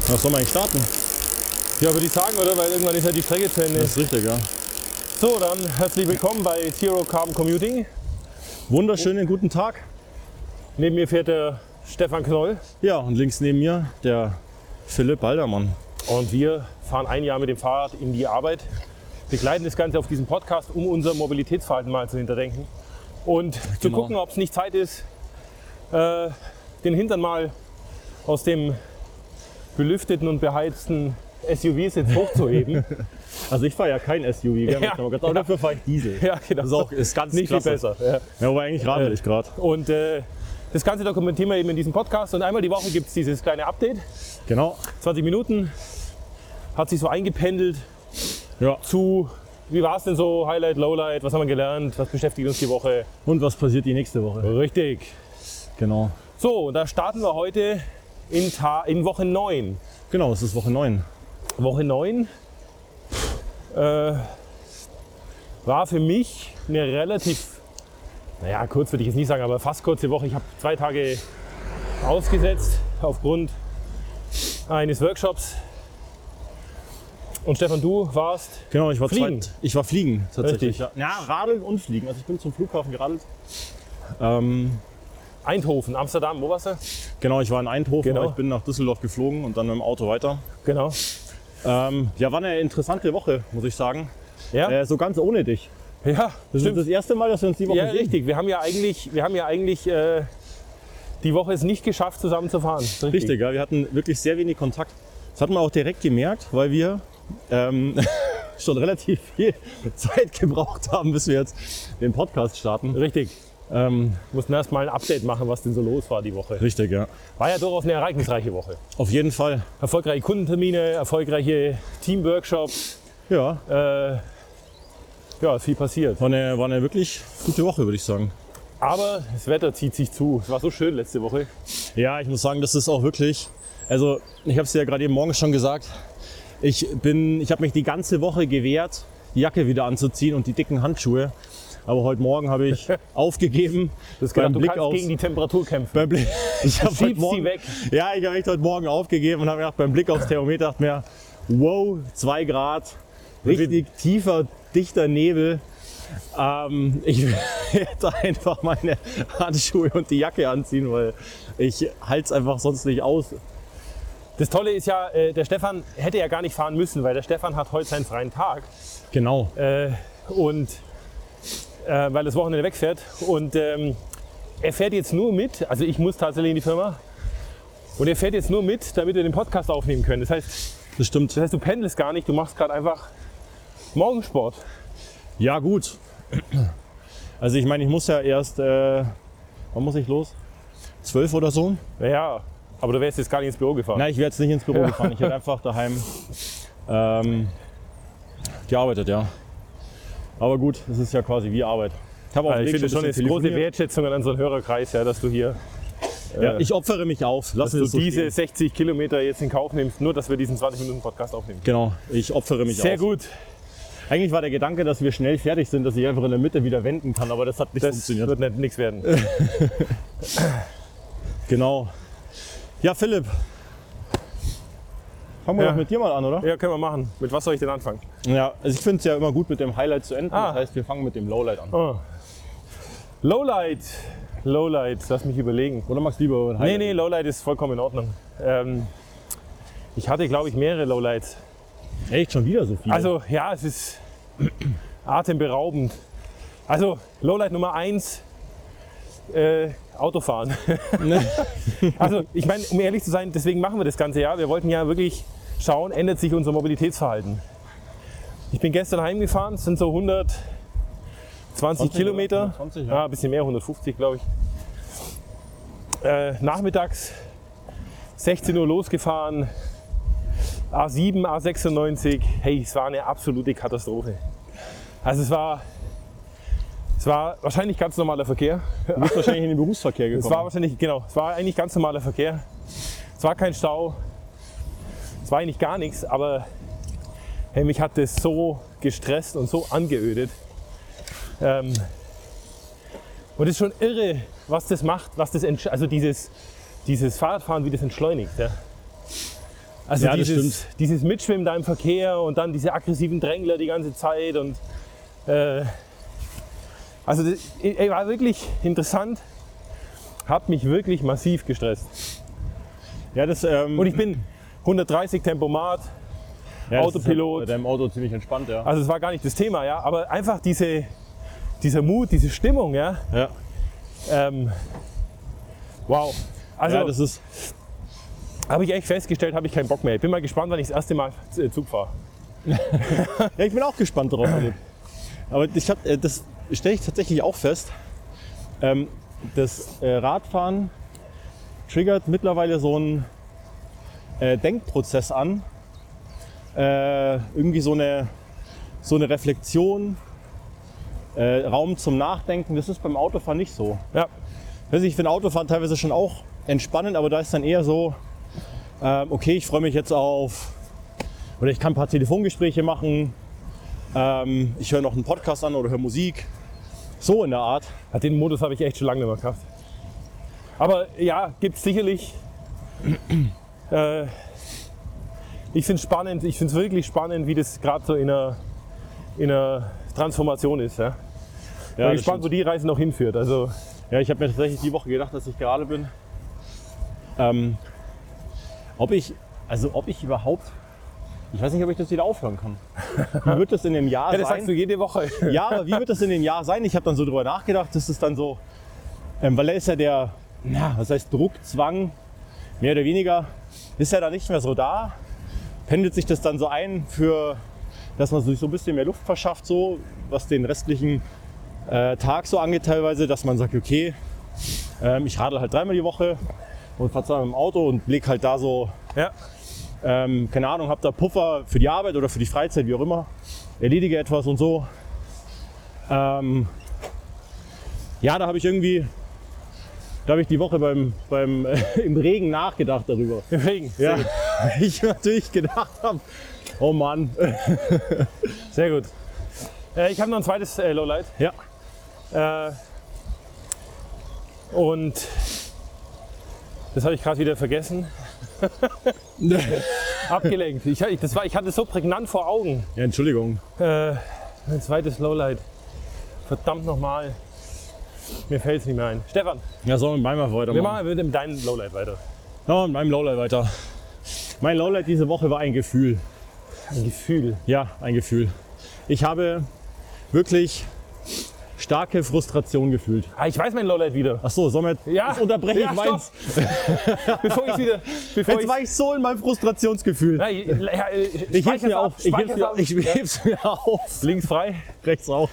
Was soll man eigentlich starten? Ja, würde ich sagen, oder? Weil irgendwann ist ja die Strecke zu Ende. Das ist richtig, ja. So, dann herzlich willkommen bei Zero Carbon Commuting. Wunderschönen guten Tag. Neben mir fährt der Stefan Knoll. Ja, und links neben mir der Philipp Baldermann. Und wir fahren ein Jahr mit dem Fahrrad in die Arbeit. Begleiten das Ganze auf diesem Podcast, um unser Mobilitätsverhalten mal zu hinterdenken. Und zu gucken, ob es nicht Zeit ist, den Hintern mal aus dem belüfteten und beheizten SUV-Sitz hochzuheben. Also ich fahre ja kein SUV, gell? Ja, Aber dafür fahre ich Diesel. Ja, genau. Das ist ganz nicht klasse. viel besser. Ja, aber eigentlich radel ich gerade. Und das Ganze dokumentieren wir eben in diesem Podcast. Und einmal die Woche gibt es dieses kleine Update. Genau. 20 Minuten. Hat sich so eingependelt Ja. zu, wie war es denn so, Highlight, Lowlight, was haben wir gelernt, was beschäftigt uns die Woche? Und was passiert die nächste Woche? Richtig. Genau. So, und da starten wir heute in Woche 9. Genau, es ist Woche 9. Woche 9 war für mich eine relativ, naja, kurz würde ich jetzt nicht sagen, aber fast kurze Woche. Ich habe 2 Tage ausgesetzt aufgrund eines Workshops. Und Stefan, du warst Genau, ich war fliegen. Ich war fliegen tatsächlich. Richtig. Ja, radeln und fliegen. Also ich bin zum Flughafen geradelt. Eindhoven, Amsterdam, wo warst du? Genau, ich war in Eindhoven, Genau. aber ich bin nach Düsseldorf geflogen und dann mit dem Auto weiter. Genau. Ja, war eine interessante Woche, muss ich sagen. Ja, So ganz ohne dich. ja, Das ist das erste Mal, dass wir uns die Woche Ja, sehen. richtig. Wir haben ja eigentlich die Woche es nicht geschafft, zusammen zu fahren. Richtig, ja, wir hatten wirklich sehr wenig Kontakt. Das hat man auch direkt gemerkt, weil wir schon relativ viel Zeit gebraucht haben, bis wir jetzt den Podcast starten. Richtig. Mussten erst mal ein Update machen, was denn so los war die Woche. Richtig, ja. War ja durchaus eine ereignisreiche Woche. Auf jeden Fall. Erfolgreiche Kundentermine, erfolgreiche Teamworkshops. Ja, Ja, ist viel passiert. war eine wirklich gute Woche, würde ich sagen. Aber das Wetter zieht sich zu. Es war so schön letzte Woche. Ja, ich muss sagen, das ist auch wirklich, also ich habe es ja gerade eben morgens schon gesagt, ich habe mich die ganze Woche gewehrt, die Jacke wieder anzuziehen und die dicken Handschuhe. Aber heute Morgen habe ich aufgegeben. Das gedacht, du kannst gegen die Temperatur kämpfen. Ich habe Schiebst sie weg. Ja, ich habe echt heute Morgen aufgegeben und habe gedacht, beim Blick aufs Thermometer dachte mir, wow, 2 Grad, richtig tiefer, dichter Nebel. Ich werde einfach meine Handschuhe und die Jacke anziehen, weil ich halte es einfach sonst nicht aus. Das Tolle ist ja, der Stefan hätte ja gar nicht fahren müssen, weil der Stefan hat heute seinen freien Tag. Genau. Weil das Wochenende wegfährt. Und er fährt jetzt nur mit, also ich muss tatsächlich in die Firma, und er fährt jetzt nur mit, damit wir den Podcast aufnehmen können. Das Das stimmt. heißt, du pendelst gar nicht, du machst gerade einfach Morgensport. Ja, gut. Also ich meine, ich muss ja erst, wann muss ich los? 12 oder so? Naja, aber du wärst jetzt gar nicht ins Büro gefahren. Nein, ich werde jetzt nicht ins Büro gefahren. Ich hätte einfach daheim gearbeitet, ja. Aber gut, das ist ja quasi wie Arbeit. Ich habe Ich finde schon eine große Wertschätzung an unseren Hörerkreis, ja, dass du hier Ja, ich opfere mich auf. Lass dass es du so diese stehen. 60 Kilometer jetzt in Kauf nimmst, nur dass wir diesen 20-Minuten-Podcast aufnehmen. Genau, ich opfere mich Sehr auf. gut. Eigentlich war der Gedanke, dass wir schnell fertig sind, dass ich einfach in der Mitte wieder wenden kann, aber das hat nicht Das funktioniert. wird nichts werden. Genau. Ja, Philipp. Fangen wir Ja. doch mit dir mal an, oder? Ja, können wir machen. Mit was soll ich denn anfangen? Ja, also ich finde es ja immer gut, mit dem Highlight zu enden. Ah. Das heißt, wir fangen mit dem Lowlight an. Oh. Lowlight. Lass mich überlegen. Oder magst du lieber über ein Highlight? Nee, Lowlight ist vollkommen in Ordnung. Ich hatte, glaube ich, mehrere Lowlights. Echt, schon wieder so viel? Also, ja, es ist atemberaubend. Also, Lowlight Nummer 1, Autofahren. Also, ich meine, um ehrlich zu sein, deswegen machen wir das ganze Jahr. Wir wollten ja wirklich schauen, ändert sich unser Mobilitätsverhalten. Ich bin gestern heimgefahren, es sind so 120 Kilometer. 120, Ja, ein bisschen mehr, 150, glaube ich. Nachmittags 16 Uhr losgefahren, A7, A96. Hey, es war eine absolute Katastrophe. Also es war wahrscheinlich ganz normaler Verkehr. Du bist wahrscheinlich in den Berufsverkehr Es gekommen. war wahrscheinlich, genau, es war eigentlich ganz normaler Verkehr. Es war kein Stau, es war eigentlich gar nichts, aber hey, mich hat das so gestresst und so angeödet. Und es ist schon irre, was das macht, also dieses Fahrradfahren, wie das entschleunigt. Ja. Also Ja, das dieses Mitschwimmen da im Verkehr und dann diese aggressiven Drängler die ganze Zeit. Und also das war wirklich interessant, hat mich wirklich massiv gestresst. Ja, das, Und ich bin 130 Tempomat, ja, Autopilot. Das ist bei deinem Auto ziemlich entspannt, ja. Also es war gar nicht das Thema, ja, aber einfach dieser Mut, diese Stimmung, ja. Ja, Wow. Also ja, das ist, habe ich echt festgestellt, habe ich keinen Bock mehr. Ich bin mal gespannt, wann ich das erste Mal Zug fahre. ja, ich bin auch gespannt darauf, Philipp. Aber das stelle ich tatsächlich auch fest. Das Radfahren triggert mittlerweile so einen Denkprozess an. Irgendwie so eine Reflexion, Raum zum Nachdenken. Das ist beim Autofahren nicht so. Ja. Ich finde Autofahren teilweise schon auch entspannend, aber da ist dann eher so, okay, ich freue mich jetzt auf, oder ich kann ein paar Telefongespräche machen, ich höre noch einen Podcast an oder höre Musik. So in der Art. Den Modus habe ich echt schon lange nicht mehr gehabt. Aber ja, gibt es sicherlich. Ich finde es spannend, ich finde es wirklich spannend, wie das gerade so in einer Transformation ist. Ja. Bin Ja, gespannt, wo die Reise noch hinführt. Also, ja, ich habe mir tatsächlich die Woche gedacht, dass ich gerade bin. Ob ich überhaupt, ich weiß nicht, ob ich das wieder aufhören kann. Wie wird das in dem Jahr ja, das sein? sagst du jede Woche. Ja, aber wie wird das in dem Jahr sein? Ich habe dann so drüber nachgedacht, das ist dann so, weil da ist ja der, was heißt Druck, Zwang, mehr oder weniger, ist ja da nicht mehr so da. Pendelt sich das dann so ein, dass man sich so ein bisschen mehr Luft verschafft, so, was den restlichen Tag so angeht teilweise, dass man sagt, okay, ich radel halt 3-mal die Woche und fahre zweimal im Auto und leg halt da so, Ja. keine Ahnung, habe da Puffer für die Arbeit oder für die Freizeit, wie auch immer, erledige etwas und so. Ja, da habe ich die Woche im Regen nachgedacht darüber. Im Regen. Ja, ich natürlich gedacht habe, oh Mann. Sehr gut. Ich habe noch ein zweites Lowlight. Ja. Und das habe ich gerade wieder vergessen. Abgelenkt. Ich hatte es so prägnant vor Augen. Ja, Entschuldigung. Ein zweites Lowlight. Verdammt nochmal. Mir fällt es nicht mehr ein. Stefan, Ja, sollen wir mal wir weitermachen? machen mit deinem Lowlight weiter. Ja, mit meinem Lowlight weiter. Mein Lowlight diese Woche war ein Gefühl. Ein Gefühl. Ja, ein Gefühl. Ich habe wirklich starke Frustration gefühlt. Ich weiß mein Lowlight wieder. Ach so, somit Ja, unterbreche ja, ich meins. Bevor ich wieder. Jetzt war ich so in meinem Frustrationsgefühl. Ich heb's mir auf. Ich heb's mir auf. Links frei. Rechts auch.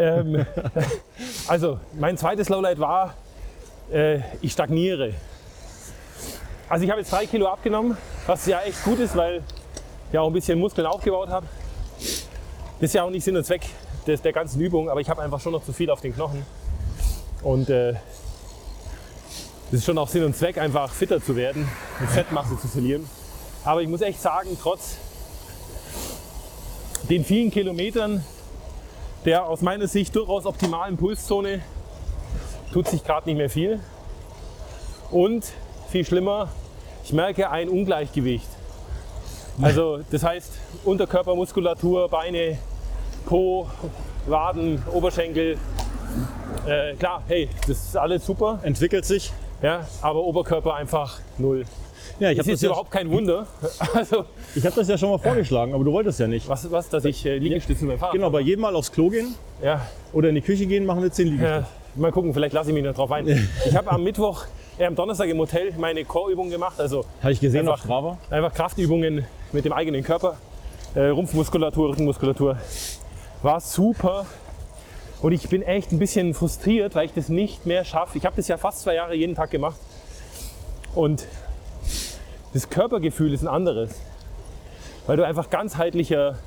Also, mein zweites Lowlight war, ich stagniere. Also ich habe jetzt 3 Kilo abgenommen, was ja echt gut ist, weil ich auch ein bisschen Muskeln aufgebaut habe. Das ist ja auch nicht Sinn und Zweck der ganzen Übung, aber ich habe einfach schon noch zu viel auf den Knochen. Und das ist schon auch Sinn und Zweck, einfach fitter zu werden und Fettmasse zu verlieren. Aber ich muss echt sagen, trotz den vielen Kilometern der aus meiner Sicht durchaus optimalen Pulszone tut sich gerade nicht mehr viel. Und viel schlimmer, ich merke ein Ungleichgewicht. Also das heißt Unterkörpermuskulatur, Beine, Po, Waden, Oberschenkel. Klar, hey, das ist alles super, Entwickelt sich. ja, aber Oberkörper einfach null. Ja, ich Das habe ist das, überhaupt kein Wunder. Also, hab das ja schon mal vorgeschlagen, aber du wolltest ja nicht. was dass ich Liegestütze beim Fahrrad Genau, bei jedem Mal aufs Klo gehen ja, oder in die Küche gehen, machen wir 10 Liegestütze. mal gucken, vielleicht lasse ich mich noch drauf ein. Ich habe am am Donnerstag im Hotel meine Core-Übung gemacht. Also Habe ich gesehen auf einfach, Strava. einfach Kraftübungen mit dem eigenen Körper. Rumpfmuskulatur, Rückenmuskulatur. War super. Und ich bin echt ein bisschen frustriert, weil ich das nicht mehr schaffe. Ich habe das ja fast 2 Jahre jeden Tag gemacht. Und das Körpergefühl ist ein anderes. Weil du einfach ganzheitlicher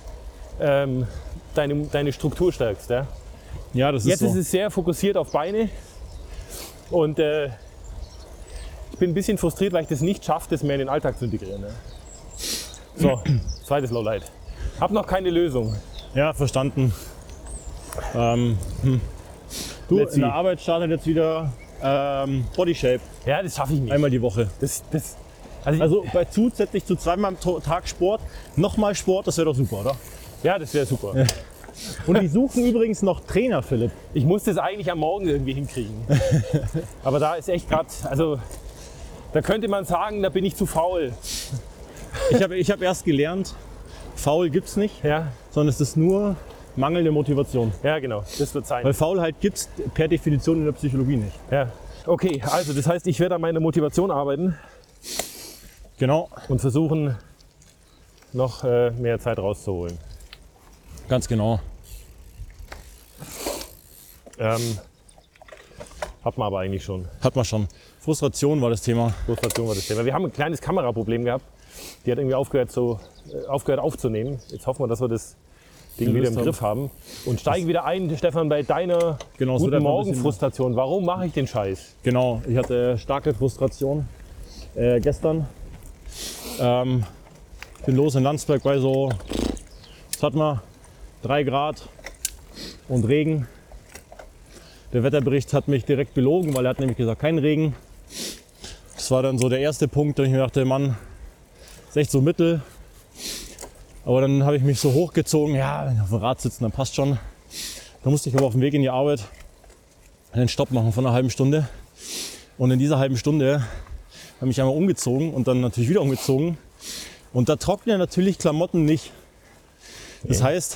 deine Struktur stärkst. Ja? Ja, das ist Jetzt so. ist es sehr fokussiert auf Beine. Und ich bin ein bisschen frustriert, weil ich das nicht schaffe, das mehr in den Alltag zu integrieren. Ne? So, zweites Lowlight. Hab noch keine Lösung. Ja, verstanden. Du, Let's in der see. Arbeit startet jetzt wieder Body Shape. Ja, das schaffe ich nicht. Einmal die Woche. Das Also zusätzlich zu zweimal am Tag Sport, nochmal Sport, das wäre doch super, oder? Ja, das wäre super. Und die suchen übrigens noch Trainer, Philipp. Ich muss das eigentlich am Morgen irgendwie hinkriegen. Aber da ist echt gerade, also da könnte man sagen, da bin ich zu faul. Ich hab erst gelernt, faul gibt's nicht, Ja, sondern es ist nur mangelnde Motivation. ja genau, das wird sein. Weil Faulheit gibt's per Definition in der Psychologie nicht. Ja. Okay, also das heißt, ich werde an meiner Motivation arbeiten Genau, und versuchen, noch mehr Zeit rauszuholen. ganz genau. Hat man aber eigentlich schon. Hat man schon. Frustration war das Thema. Frustration war das Thema. Wir haben ein kleines Kameraproblem gehabt. Die hat irgendwie aufgehört aufzunehmen. Jetzt hoffen wir, dass wir das Ding wieder im Griff haben. Und steigen wieder ein, Stefan, bei deiner Genau, es wird guten einfach ein Morgen-Frustration. Warum mache ich den Scheiß? Genau, ich hatte starke Frustration gestern. Ich bin los in Landsberg bei so, was hat man, 3 Grad und Regen. Der Wetterbericht hat mich direkt belogen, weil er hat nämlich gesagt, kein Regen. Das war dann so der erste Punkt, da ich mir dachte, Mann, ist echt so mittel. Aber dann habe ich mich so hochgezogen, ja, wenn ich auf dem Rad sitzen, dann passt schon. Da musste ich aber auf dem Weg in die Arbeit einen Stopp machen von einer halben Stunde. Und in dieser halben Stunde habe ich mich einmal umgezogen und dann natürlich wieder umgezogen. Und da trocknen natürlich Klamotten nicht. Das heißt,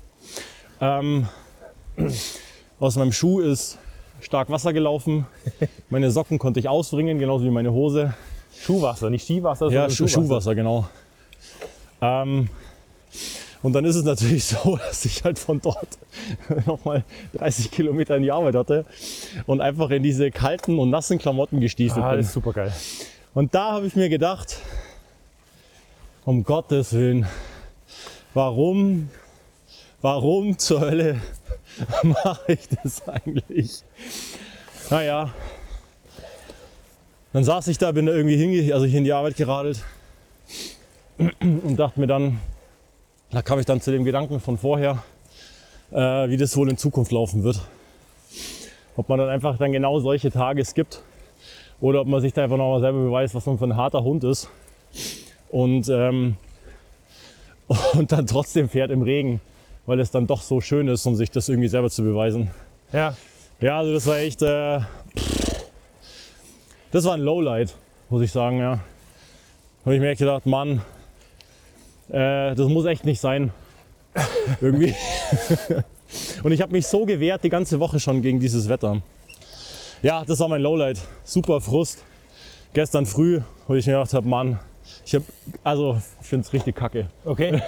aus meinem Schuh ist stark Wasser gelaufen. Meine Socken konnte ich auswringen, genauso wie meine Hose. Schuhwasser, nicht Skiwasser, Ja, sondern Schuhwasser, genau. Und dann ist es natürlich so, dass ich halt von dort nochmal 30 Kilometer in die Arbeit hatte und einfach in diese kalten und nassen Klamotten gestiefelt Ah, bin. das ist super geil. Und da habe ich mir gedacht, um Gottes Willen, warum zur Hölle mache ich das eigentlich? Naja, dann saß ich da, bin da irgendwie in die Arbeit geradelt und dachte mir dann, da kam ich dann zu dem Gedanken von vorher, wie das wohl in Zukunft laufen wird. Ob man dann einfach dann genau solche Tage skippt oder ob man sich da einfach nochmal selber beweist, was man für ein harter Hund ist. Und dann trotzdem fährt im Regen, weil es dann doch so schön ist, um sich das irgendwie selber zu beweisen. Ja, Ja, also das war echt, das war ein Lowlight, muss ich sagen, ja. Habe ich mir echt gedacht, Mann, das muss echt nicht sein, irgendwie. Und ich habe mich so gewehrt die ganze Woche schon gegen dieses Wetter. Ja, das war mein Lowlight, super Frust. Gestern früh, wo ich mir gedacht habe, Mann, ich finde es richtig kacke. okay.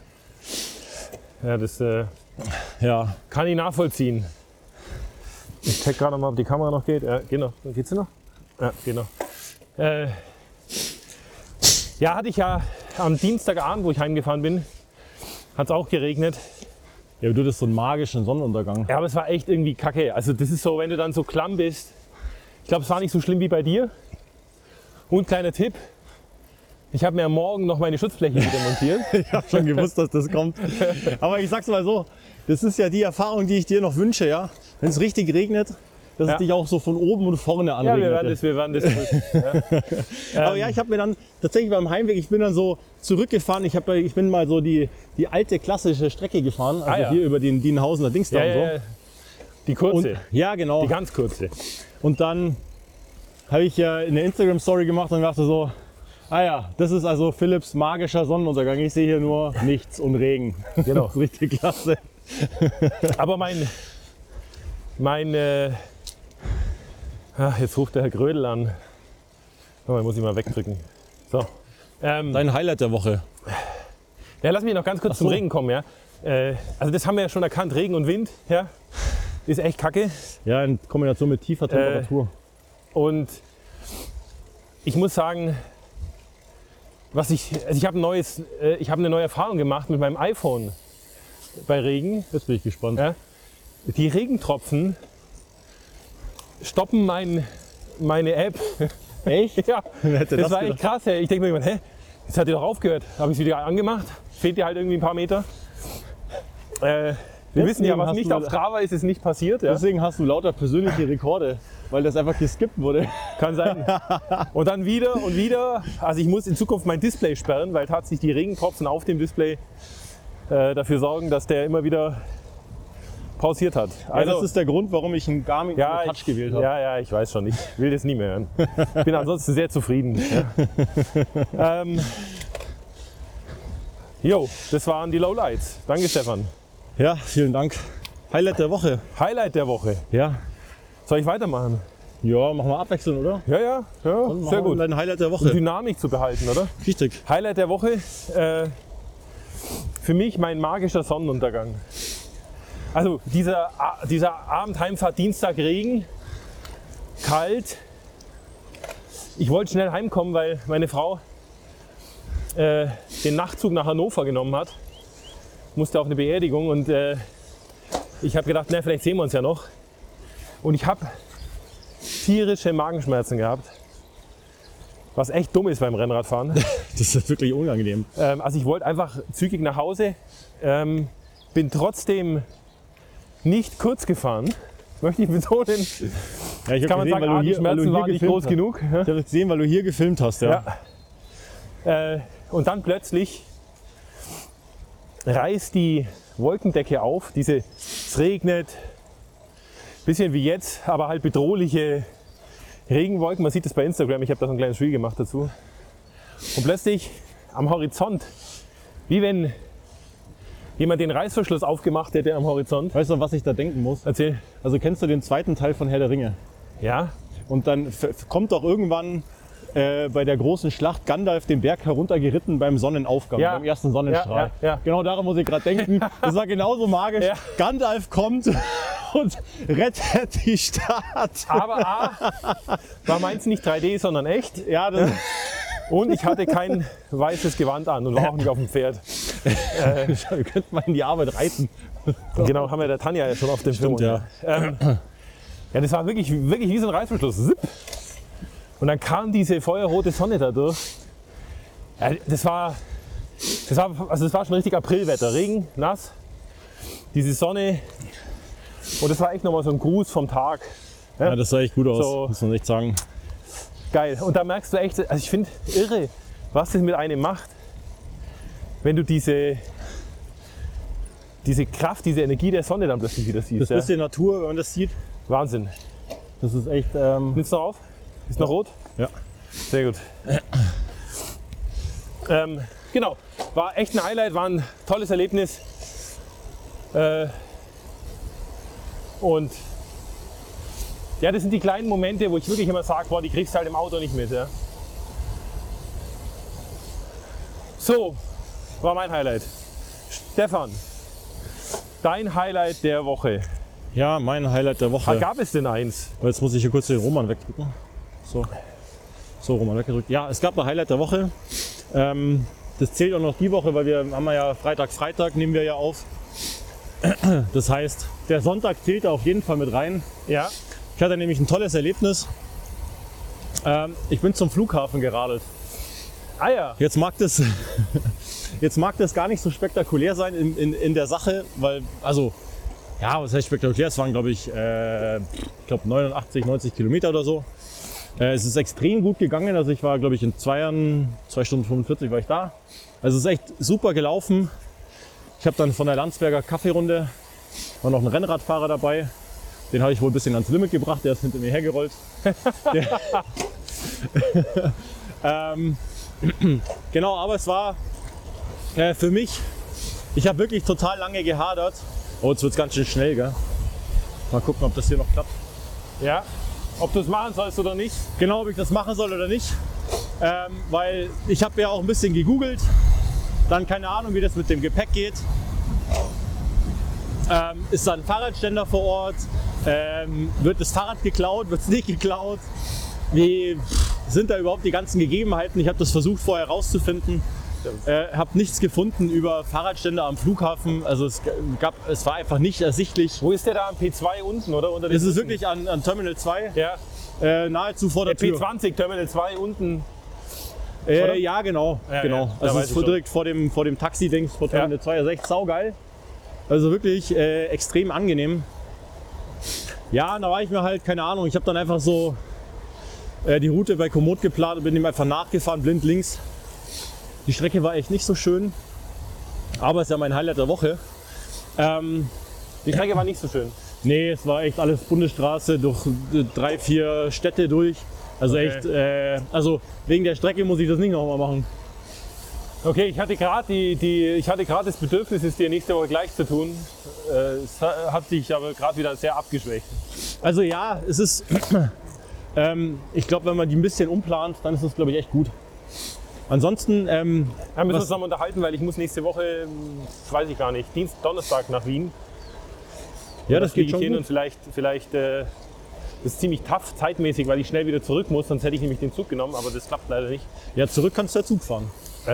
Ja, das Ja, kann ich nachvollziehen. Ich check gerade mal, ob die Kamera noch geht. Ja, geht noch. Geht sie noch? Ja, geht noch. Ja, hatte ich ja am Dienstagabend, wo ich heimgefahren bin, hat es auch geregnet. ja, du hattest so einen magischen Sonnenuntergang. Ja, aber es war echt irgendwie kacke. Also das ist so, wenn du dann so klamm bist. Ich glaube, es war nicht so schlimm wie bei dir. Und kleiner Tipp, ich habe mir am Morgen noch meine Schutzfläche wieder montiert. Ich habe schon gewusst, dass das kommt. Aber ich sag's mal so, das ist ja die Erfahrung, die ich dir noch wünsche, ja. Wenn es richtig regnet, dass Ja. es dich auch so von oben und vorne Ja, anregnet. wir werden das prüfen. Ja. Aber ja, ich habe mir dann tatsächlich beim Heimweg, ich bin dann so zurückgefahren. Ich bin mal so die alte klassische Strecke gefahren, also ja. hier über den Dienhausener Dings da Ja, und so. ja, ja. Die kurze, Und, ja, genau. die ganz kurze. Und dann habe ich ja eine Instagram-Story gemacht und dachte so, ah ja, das ist also Philipps magischer Sonnenuntergang. Ich sehe hier nur nichts und Regen. Genau. Das ist richtig klasse. Aber jetzt ruft der Herr Grödel an. Oh, muss ich mal wegdrücken. So. Dein Highlight der Woche. Ja, lass mich noch ganz kurz Ach so. zum Regen kommen. Ja? Also das haben wir ja schon erkannt, Regen und Wind. Ja? Ist echt kacke. Ja, in Kombination mit tiefer Temperatur. Und ich muss sagen, ich habe eine neue Erfahrung gemacht mit meinem iPhone bei Regen. Jetzt bin ich gespannt. Ja? Die Regentropfen stoppen meine App. Echt? Ja, Wer hätte das das war echt gedacht? krass. Ja. Ich denke mir, hä, jetzt hat die doch aufgehört. Habe ich es wieder angemacht. Fehlt dir halt irgendwie ein paar Meter. Wir wissen ja, was hast nicht du- auf Strava ist, ist nicht passiert. Ja. Deswegen hast du lauter persönliche Rekorde weil das einfach geskippt wurde. Kann sein. Und dann wieder und wieder. Also ich muss in Zukunft mein Display sperren, weil tatsächlich die Regentropfen auf dem Display dafür sorgen, dass der immer wieder pausiert hat. Also das ist der Grund, warum ich einen Garmin Touch gewählt habe. Ja, ich weiß schon. Ich will das nie mehr hören. Bin ansonsten sehr zufrieden. Ja. Jo, das waren die Lowlights. Danke, Stefan. Ja, vielen Dank. Highlight der Woche. Highlight der Woche. Ja. Soll ich weitermachen? Ja, machen wir abwechseln, oder? Ja, sehr gut. Ein Highlight der Um Woche. Dynamik zu behalten, oder? Richtig. Highlight der Woche. Für mich mein magischer Sonnenuntergang. Also dieser Abendheimfahrt, Dienstag Regen, kalt. Ich wollte schnell heimkommen, weil meine Frau den Nachtzug nach Hannover genommen hat. Musste auf eine Beerdigung und ich habe gedacht, na, vielleicht sehen wir uns ja noch. Und ich habe tierische Magenschmerzen gehabt. Was echt dumm ist beim Rennradfahren. Das ist wirklich unangenehm. Also ich wollte einfach zügig nach Hause. Bin trotzdem nicht kurz gefahren. Möchte ich betonen. Ja, ich Kann man sagen, die Schmerzen waren nicht groß genug. Ich habe gesehen, weil du hier gefilmt hast. Ja. Und dann plötzlich reißt die Wolkendecke auf. Es regnet, bisschen wie jetzt, aber halt bedrohliche Regenwolken. Man sieht das bei Instagram, ich habe da so ein kleines Reel gemacht dazu. Und plötzlich am Horizont, wie wenn jemand den Reißverschluss aufgemacht hätte am Horizont. Weißt du, was ich da denken muss? Erzähl. Also kennst du den zweiten Teil von Herr der Ringe? Ja. Und dann kommt doch irgendwann bei der großen Schlacht Gandalf den Berg heruntergeritten beim Sonnenaufgang, beim ersten Sonnenstrahl. Ja. Genau daran muss ich gerade denken. Das war genauso magisch. Ja. Gandalf kommt und rettet die Stadt. Aber war meins nicht 3D, sondern echt. Ja, das Und ich hatte kein weißes Gewand an und war auch nicht auf dem Pferd. wir könnten mal in die Arbeit reiten. Genau, haben wir der Tanja ja schon auf dem Film. ja. Ja, das war wirklich wie so ein Reißverschluss. Zip. Und dann kam diese feuerrote Sonne da durch. Ja, das war schon richtig Aprilwetter. Regen, nass, diese Sonne. Und das war echt nochmal so ein Gruß vom Tag. Ja, das sah echt gut aus, So. muss man echt sagen. Geil. Und da merkst du echt, also ich finde irre, was das mit einem macht, wenn du diese Kraft, diese Energie der Sonne dann plötzlich wieder siehst. Das bisschen Natur, wenn man das sieht, Wahnsinn. das ist echt... Nimmst du noch auf? Ist noch rot? Ja. Sehr gut. Genau, war echt ein Highlight, war ein tolles Erlebnis. Und ja, das sind die kleinen Momente, wo ich wirklich immer sage, boah, die kriegst du halt im Auto nicht mit. Ja. So, war mein Highlight. Stefan, dein Highlight der Woche. Ja, mein Highlight der Woche. Gab es denn eins? Jetzt muss ich hier kurz den Roman wegdrücken. So Roman weggedrückt. Ja, es gab ein Highlight der Woche. Das zählt auch noch die Woche, weil wir haben ja Freitag nehmen wir ja auf. Das heißt, der Sonntag zählt da auf jeden Fall mit rein. Ja. Ich hatte nämlich ein tolles Erlebnis. Ich bin zum Flughafen geradelt. Ah ja. Jetzt mag das gar nicht so spektakulär sein in der Sache, weil, also, ja, was heißt spektakulär? Es waren, glaube ich, 89, 90 Kilometer oder so. Es ist extrem gut gegangen, also ich war, glaube ich, in 2 Stunden 45 war ich da. Also es ist echt super gelaufen. Ich habe dann von der Landsberger Kaffeerunde, war noch ein Rennradfahrer dabei. Den habe ich wohl ein bisschen ans Limit gebracht, der ist hinter mir hergerollt. Genau, aber es war für mich, ich habe wirklich total lange gehadert. Oh, jetzt wird es ganz schön schnell, gell? Mal gucken, ob das hier noch klappt. Ja. Ob du es machen sollst oder nicht? Genau, ob ich das machen soll oder nicht. Weil ich habe ja auch ein bisschen gegoogelt. Dann keine Ahnung, wie das mit dem Gepäck geht. Ist da ein Fahrradständer vor Ort? Wird das Fahrrad geklaut? Wird es nicht geklaut? Wie sind da überhaupt die ganzen Gegebenheiten? Ich habe das versucht vorher rauszufinden. Habe nichts gefunden über Fahrradständer am Flughafen. Also es war einfach nicht ersichtlich. Wo ist der da am P2 unten, oder? Unter Es ist wirklich an Terminal 2. Ja. Nahezu vor der Tür. P20, Terminal 2 unten. Ja, genau. Ja, genau. ja, Also es ist direkt vor dem Taxi-Dings, vor Terminal 2. Also echt saugeil. Also wirklich extrem angenehm. Ja, da war ich mir halt, keine Ahnung, ich habe dann einfach so die Route bei Komoot geplant und bin ihm einfach nachgefahren, blind links. Die Strecke war echt nicht so schön, aber es ist ja mein Highlight der Woche. Die Strecke war nicht so schön. Nee, es war echt alles Bundesstraße, durch 3, 4 Städte durch. Also Okay. echt, also wegen der Strecke muss ich das nicht nochmal machen. Okay, ich hatte gerade das Bedürfnis, es dir nächste Woche gleich zu tun. Es hat sich aber gerade wieder sehr abgeschwächt. Also ja, es ist, ich glaube, wenn man die ein bisschen umplant, dann ist das, glaube ich, echt gut. Ansonsten, Ja, müssen wir uns nochmal unterhalten, weil ich muss nächste Woche, weiß ich gar nicht, Donnerstag nach Wien. ja, das geht fliege schon ich hin gut. und vielleicht das ist ziemlich tough zeitmäßig, weil ich schnell wieder zurück muss, sonst hätte ich nämlich den Zug genommen, aber das klappt leider nicht. Ja, zurück kannst du ja Zug fahren.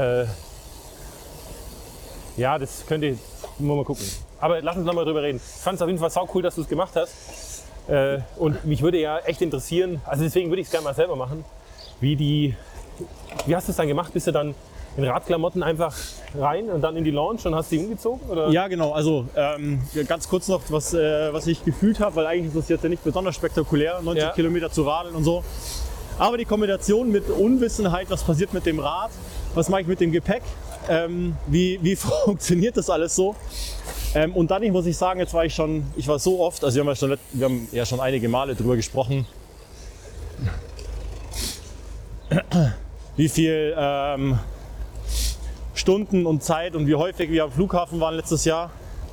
Ja, das könnte, mal gucken. Aber lass uns nochmal drüber reden. Ich fand es auf jeden Fall sau cool, dass du es gemacht hast. Und mich würde ja echt interessieren, also deswegen würde ich es gerne mal selber machen, wie hast du es dann gemacht? Bist du dann in Radklamotten einfach rein und dann in die Lounge und hast die umgezogen? Oder? Ja, genau. Also ganz kurz noch, was ich gefühlt habe, weil eigentlich ist das jetzt ja nicht besonders spektakulär, 90 Ja. Kilometer zu radeln und so. Aber die Kombination mit Unwissenheit, was passiert mit dem Rad, was mache ich mit dem Gepäck, wie funktioniert das alles so? Und dann muss ich sagen, ich war so oft, also wir haben ja schon einige Male drüber gesprochen, wie viel Stunden und Zeit und wie häufig wir am Flughafen waren letztes Jahr.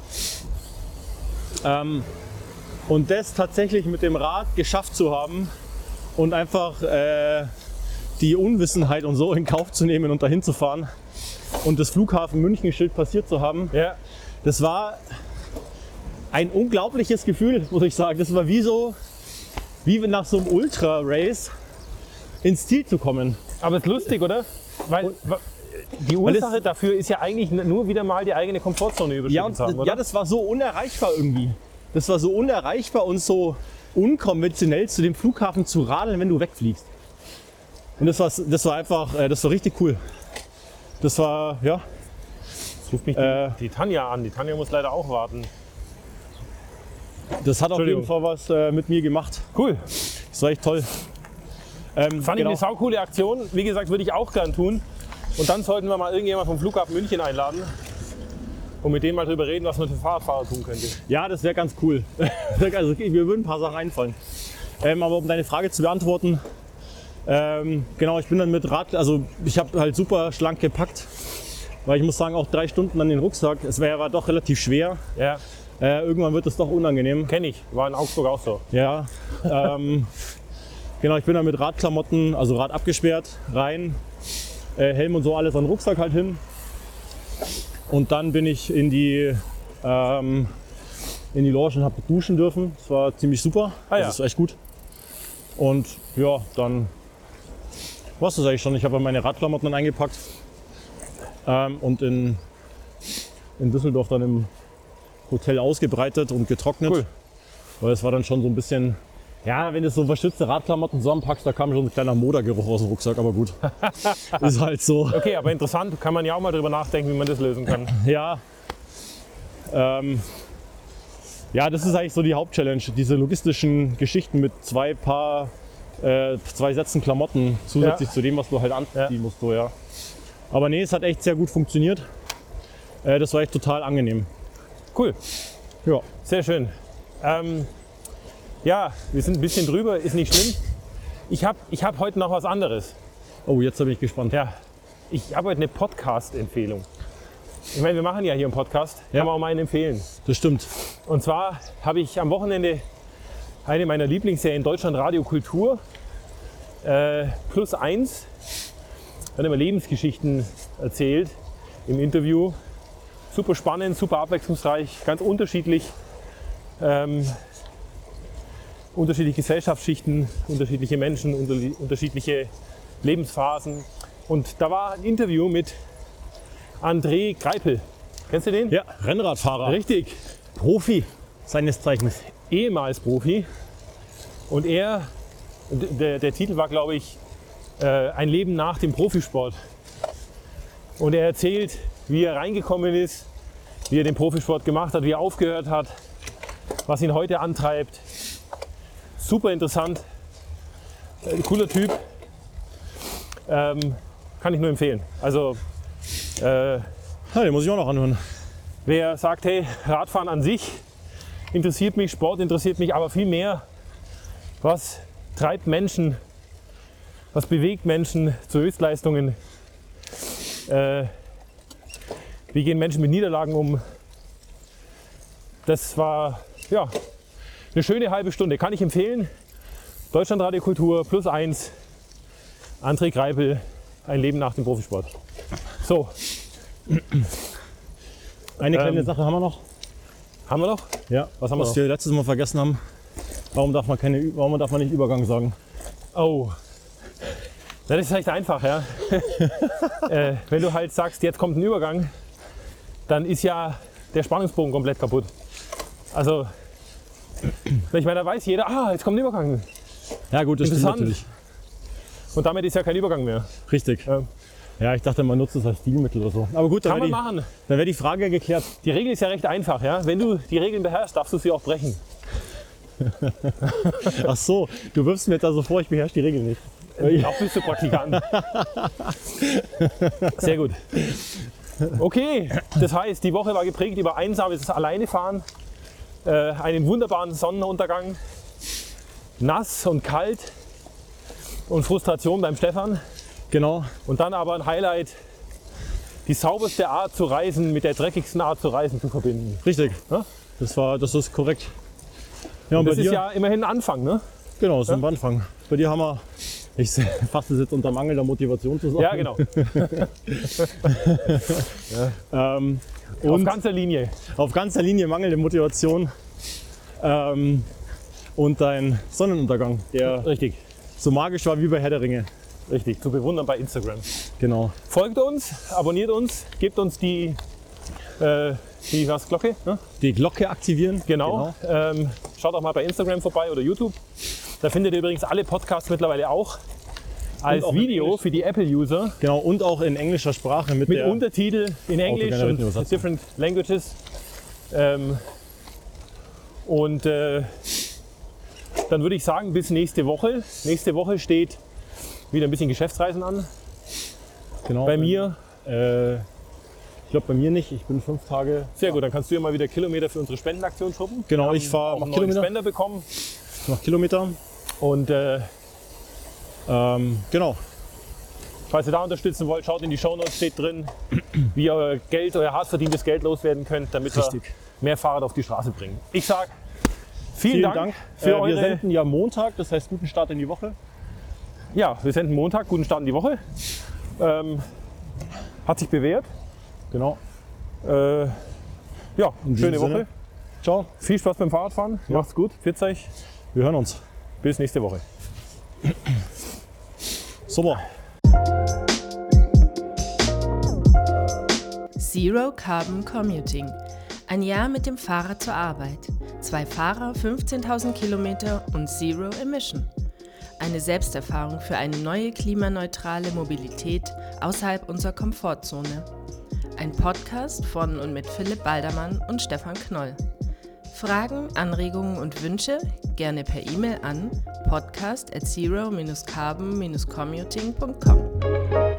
Und das tatsächlich mit dem Rad geschafft zu haben und einfach die Unwissenheit und so in Kauf zu nehmen und dahin zu fahren und das Flughafen München-Schild passiert zu haben, Ja. das war ein unglaubliches Gefühl, muss ich sagen. Das war wie nach so einem Ultra-Race ins Ziel zu kommen. Aber es ist lustig, oder? Weil die Ursache dafür ist ja eigentlich nur wieder mal die eigene Komfortzone überschritten zu haben, oder? Ja, das war so unerreichbar irgendwie. Das war so unerreichbar und so unkonventionell zu dem Flughafen zu radeln, wenn du wegfliegst. Und das war einfach, das war richtig cool. Das war, ja. Jetzt ruft mich die Tanja an. Die Tanja muss leider auch warten. Das hat auf jeden Entschuldigung. Fall was mit mir gemacht. Cool. Das war echt toll. Fand ich Genau. eine saucoole Aktion. Wie gesagt, würde ich auch gern tun. Und dann sollten wir mal irgendjemand vom Flughafen München einladen und mit dem mal drüber reden, was man für Fahrradfahrer tun könnte. Ja, das wäre ganz cool. Also, mir würden ein paar Sachen einfallen. Aber um deine Frage zu beantworten, genau, ich bin dann mit Rad, also ich habe halt super schlank gepackt, weil ich muss sagen, auch 3 Stunden an den Rucksack, war doch relativ schwer. Ja, Irgendwann wird es doch unangenehm. kenne ich. War in Augsburg auch so. Ja, genau, ich bin dann mit Radklamotten, also Rad abgesperrt, rein, Helm und so alles an den Rucksack halt hin. Und dann bin ich in die Lounge und habe duschen dürfen. Das war ziemlich super, Ah, ja. das ist echt gut. Und ja, dann war es das eigentlich schon. Ich habe meine Radklamotten dann eingepackt und in Düsseldorf dann im Hotel ausgebreitet und getrocknet. Cool. Weil es war dann schon so ein bisschen, ja, wenn du so verschützte Radklamotten zusammenpackst, da kam schon ein kleiner Modergeruch aus dem Rucksack, aber gut. Ist halt so. Okay, aber interessant. Kann man ja auch mal drüber nachdenken, wie man das lösen kann. Ja. Ja, das ist eigentlich so die Hauptchallenge, diese logistischen Geschichten mit 2 Sätzen Klamotten zusätzlich Ja. zu dem, was du halt anziehen Ja. musst. So, ja. Aber nee, es hat echt sehr gut funktioniert. Das war echt total angenehm. Cool. Ja. Sehr schön. Ja, wir sind ein bisschen drüber, ist nicht schlimm. Ich hab heute noch was anderes. Oh, jetzt bin ich gespannt. Ja, ich habe heute eine Podcast-Empfehlung. Ich meine, wir machen ja hier einen Podcast, Ja. kann man auch mal einen empfehlen. Das stimmt. Und zwar habe ich am Wochenende eine meiner Lieblingsserien Deutschland Radio Kultur +1. Hat immer Lebensgeschichten erzählt im Interview. Super spannend, super abwechslungsreich, ganz unterschiedlich. Unterschiedliche Gesellschaftsschichten, unterschiedliche Menschen, unterschiedliche Lebensphasen. Und da war ein Interview mit André Greipel. Kennst du den? Ja, Rennradfahrer. Richtig. Profi seines Zeichens. Ehemals Profi. Und der Titel war, glaube ich, ein Leben nach dem Profisport. Und er erzählt, wie er reingekommen ist, wie er den Profisport gemacht hat, wie er aufgehört hat, was ihn heute antreibt. super interessant, cooler Typ, kann ich nur empfehlen. Also den muss ich auch noch anhören. wer sagt, hey, Radfahren an sich interessiert mich, Sport interessiert mich, aber viel mehr, was treibt Menschen, was bewegt Menschen zu Höchstleistungen, wie gehen Menschen mit Niederlagen um. Das war ja eine schöne halbe Stunde, kann ich empfehlen. Deutschlandradio Kultur +1, André Greipel, ein Leben nach dem Profisport. So. Eine kleine Sache haben wir noch. Haben wir noch? Ja, was haben wir noch? wir letztes Mal vergessen haben. Warum darf man nicht Übergang sagen? Oh, das ist recht einfach, ja. Wenn du halt sagst, jetzt kommt ein Übergang, dann ist ja der Spannungsbogen komplett kaputt. Also, ich meine, da weiß jeder, jetzt kommt ein Übergang. Ja gut, das stimmt natürlich. Und damit ist ja kein Übergang mehr. Richtig. Ja, ich dachte, man nutzt es als Stilmittel oder so. Aber gut, kann man machen. Dann wäre die Frage geklärt. Die Regel ist ja recht einfach, ja. Wenn du die Regeln beherrschst, darfst du sie auch brechen. Ach so, du wirfst mir jetzt also vor, ich beherrsche die Regeln nicht. Auch bist du Praktikant. Sehr gut. Okay, das heißt, die Woche war geprägt über einsames Alleinefahren, einen wunderbaren Sonnenuntergang, nass und kalt und Frustration beim Stefan. Genau. Und dann aber ein Highlight, die sauberste Art zu reisen mit der dreckigsten Art zu reisen zu verbinden. Richtig, ja? Das ist korrekt. Ja, und das ist ja immerhin ein Anfang, ne? Genau, das ist ein Anfang. Bei dir haben wir, ich fasse es jetzt unter Mangel der Motivation zusammen. Ja, genau. Auf ganzer Linie. Auf ganzer Linie mangelnde Motivation und dein Sonnenuntergang, der richtig so magisch war wie bei Herr der Ringe. Richtig, zu bewundern bei Instagram. Genau. Folgt uns, abonniert uns, gebt uns die Glocke. Ne? Die Glocke aktivieren. Genau. Schaut auch mal bei Instagram vorbei oder YouTube. Da findet ihr übrigens alle Podcasts mittlerweile auch als auch Video für die Apple-User. Genau, und auch in englischer Sprache mit Untertitel in Englisch und different languages. Dann würde ich sagen, bis nächste Woche. Nächste Woche steht wieder ein bisschen Geschäftsreisen an. Genau. Bei mir. Ich glaube bei mir nicht, ich bin 5 Tage. Sehr gut, dann kannst du ja mal wieder Kilometer für unsere Spendenaktion schruppen. Genau, ich fahre noch Kilometer. Spender bekommen. Noch Kilometer. Und genau. Falls ihr da unterstützen wollt, schaut in die Shownotes, steht drin, wie ihr euer hart verdientes Geld loswerden könnt, damit wir mehr Fahrrad auf die Straße bringen. Ich sage vielen Dank für eure... Wir senden ja Montag, das heißt guten Start in die Woche. Ja, wir senden Montag, guten Start in die Woche. Hat sich bewährt. Genau. Ja, schöne Woche. Ciao. Viel Spaß beim Fahrradfahren. Ja. Macht's gut. Pfiat euch. Wir hören uns. Bis nächste Woche. Super. Zero Carbon Commuting. Ein Jahr mit dem Fahrrad zur Arbeit. 2 Fahrer, 15.000 Kilometer und Zero Emission. Eine Selbsterfahrung für eine neue klimaneutrale Mobilität außerhalb unserer Komfortzone. Ein Podcast von und mit Philipp Baldermann und Stefan Knoll. Fragen, Anregungen und Wünsche gerne per E-Mail an podcast@zero-carbon-commuting.com.